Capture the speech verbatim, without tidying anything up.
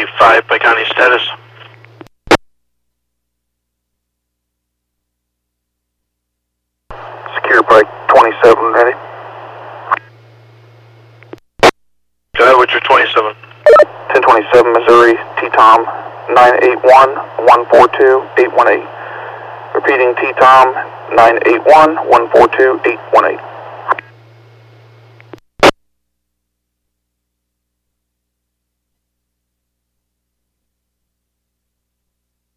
five by county status. Secure Pike twenty-seven, ready. Go ahead with your twenty-seven. ten twenty-seven Missouri, T-Tom, nine eight one, one four two, eight one eight. Repeating T-Tom, nine eight one, one four two, eight one eight.